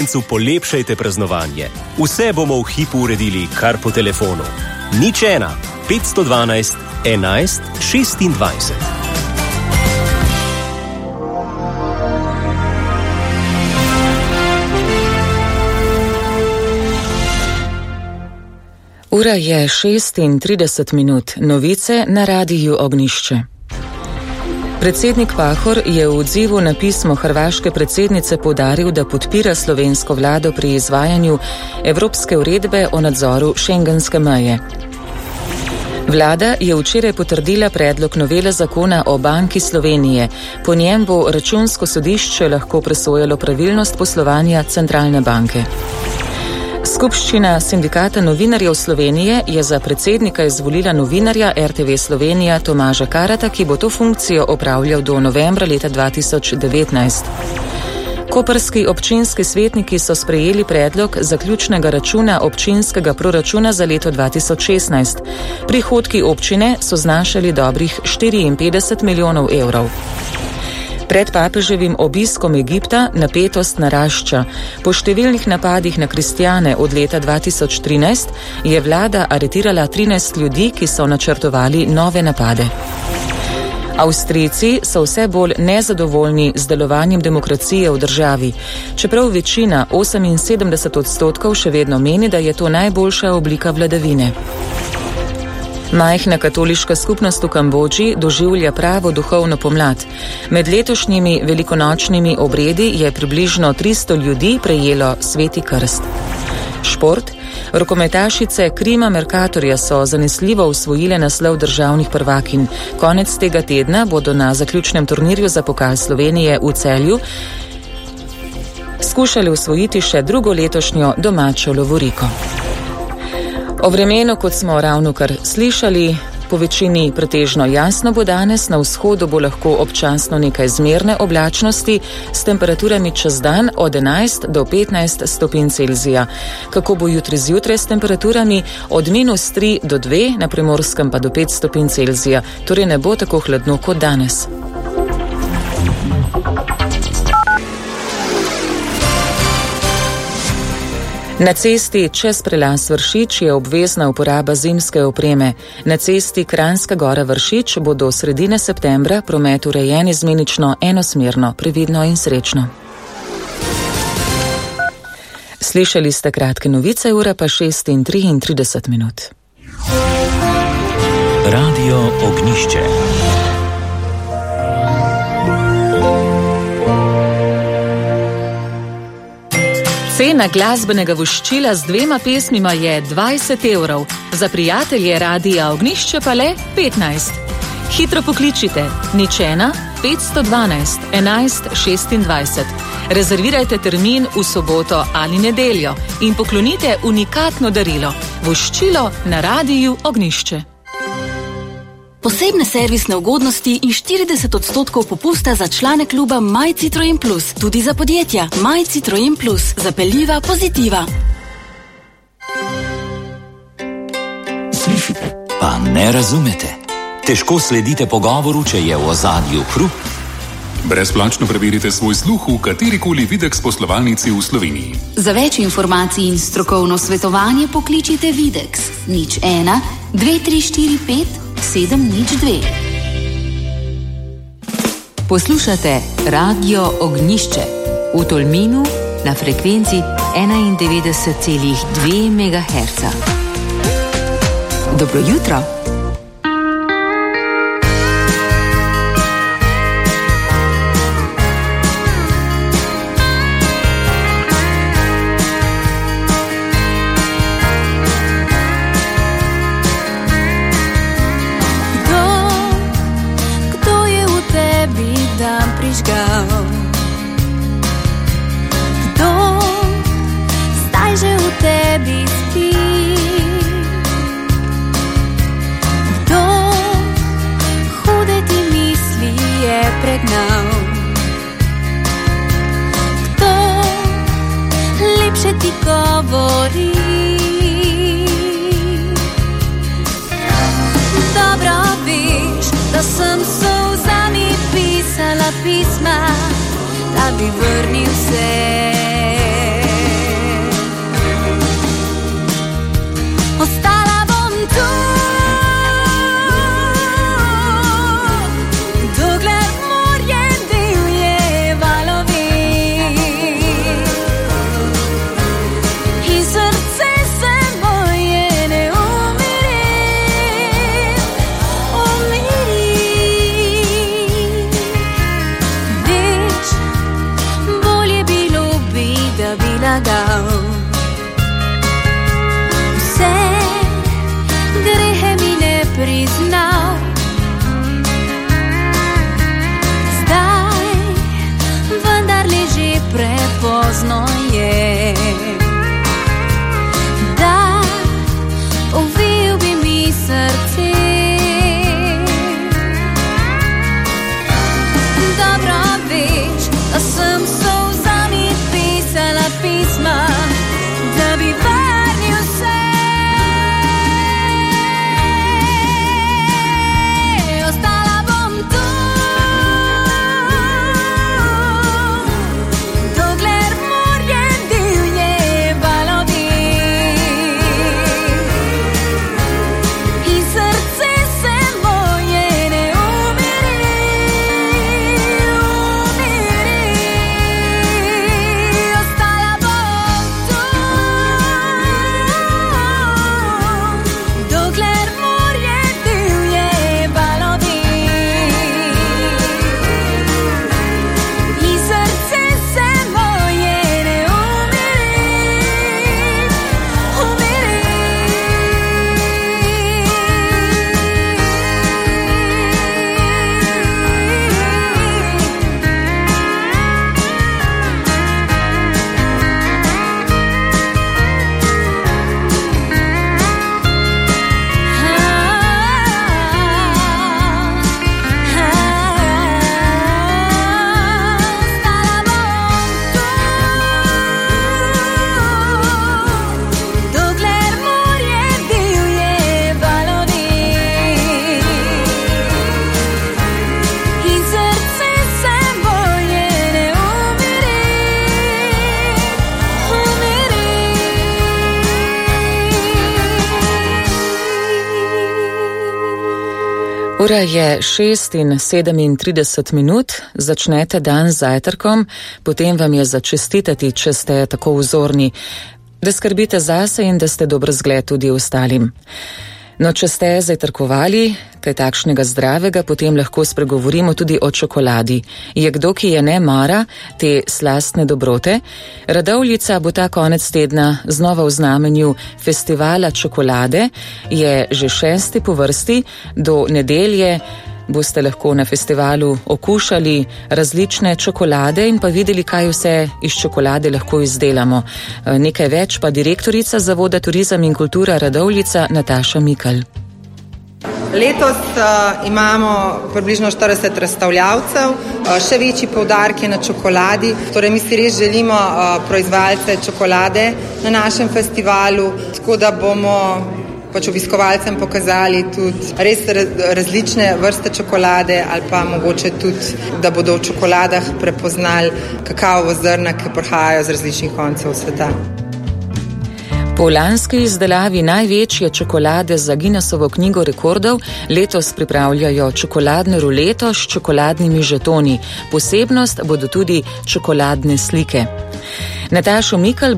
Polepšajte praznovanje. Vse bomo v hipu uredili kar po telefonu. 01 512 11 26. Ura je 36 minut. Novice na Radiju Ognjišče. Predsednik Pahor je v odzivu na pismo hrvaške predsednice poudaril, da podpira slovensko vlado pri izvajanju evropske uredbe o nadzoru šengenske meje. Vlada je včeraj potrdila predlog novele zakona o Banki Slovenije. Po njem bo Računsko sodišče lahko presojalo pravilnost poslovanja centralne banke. Skupščina Sindikata novinarjev Slovenije je za predsednika izvolila novinarja RTV Slovenija Tomaža Karata, ki bo to funkcijo opravljal do novembra leta 2019. Koprski občinski svetniki so sprejeli predlog zaključnega računa občinskega proračuna za leto 2016. Prihodki občine so znašali dobrih 54 milijonov evrov. Pred papeževim obiskom Egipta napetost narašča. Po številnih napadih na kristjane od leta 2013 je vlada aretirala 13 ljudi, ki so načrtovali nove napade. Avstrijci so vse bolj nezadovoljni z delovanjem demokracije v državi, čeprav večina, 78%, še vedno meni, da je to najboljša oblika vladavine. Majhna katoliška skupnost v Kambodži doživlja pravo duhovno pomlad. Med letošnjimi velikonočnimi obredi je približno 300 ljudi prejelo sveti krst. Šport. Rokometašice Krima Mercatorja so zanesljivo osvojile naslov državnih prvakinj. Konec tega tedna bodo na zaključnem turnirju za pokal Slovenije v Celju skušali osvojiti še drugo letošnjo domačo lovoriko. O vremenu, kot smo ravnokar slišali, po večini pretežno jasno bo danes, na vzhodu bo lahko občasno nekaj zmerne oblačnosti s temperaturami čez dan od 11 do 15 stopinj Celzija. Kako bo jutri zjutraj s temperaturami od -3 do 2, na Primorskem pa do 5 stopinj Celzija, torej ne bo tako hladno kot danes. Na cesti čez prelaz Vršič je obvezna uporaba zimske opreme. Na cesti Kranjska Gora Vršič bo do sredine septembra promet urejen izmenično enosmerno, previdno in srečno. Slišali ste kratke novice, ura pa 6:33 minut. Radio Ognjišče. Cena glasbenega voščila z 2 pesmima je 20 evrov, za prijatelje Radija Ognjišče pa le 15. Hitro pokličite 01 512 11 26. Rezervirajte termin v soboto ali nedeljo in poklonite unikatno darilo, voščilo na Radiju Ognjišče. Posebne servisne ugodnosti in 40% popusta za člane kluba My Citroen Plus, tudi za podjetja. My Citroen Plus, zapeljiva pozitiva. Slišite, pa ne razumete. Težko sledite pogovoru, če je v ozadju hrup. Brezplačno preverite svoj sluh v katerikoli Videx poslovalnici v Sloveniji. Za več informacij in strokovno svetovanje pokličite Videx 01 2345 702. Poslušate Radio Ognjišče v Tolminu na frekvenci 91,2 MHz. Dobro jutro. Pisma, da bi vrnil se. lagal. Vse grehe mi ne priznal. Zdaj vendar le že prepozno je, da ovil bi mi srce. Dobro veš, da sem solzami pisala pisma, da bi vrnil vse. Ostala bom tu, dokler morje divje valovi in srce se moje ne umiri. Ostala bom tu, dokler morje divje valovi in srce se moje ne Ura je 6:37, začnete dan z zajtrkom, potem vam je za čestitati, če ste tako vzorni, da skrbite zase in da ste dober zgled tudi ostalim. No, če ste zajtrkovali, kaj takšnega zdravega, potem lahko spregovorimo tudi o čokoladi. Je kdo, ki je ne mara te slastne dobrote? Radovljica bo ta konec tedna znova v znamenju festivala čokolade, je že 6. po vrsti, do nedelje boste lahko na festivalu okušali različne čokolade in pa videli, kaj vse iz čokolade lahko izdelamo. Nekaj več pa direktorica Zavoda Turizem in kultura Radovljica Nataša Mikl. Letos imamo približno 40 razstavljavcev, še večji poudarek je na čokoladi, torej mi si res želimo proizvajalce čokolade na našem festivalu, tako da bomo obiskovalcem pokazali tudi res različne vrste čokolade ali pa mogoče tudi, da bodo v čokoladah prepoznali kakavovo zrna, ki prihajajo z različnih koncev sveta. Po lanski izdelavi največje čokolade za Guinnessovo knjigo rekordov letos pripravljajo čokoladno ruleto s čokoladnimi žetoni. Posebnost bodo tudi čokoladne slike. Natašo Mikl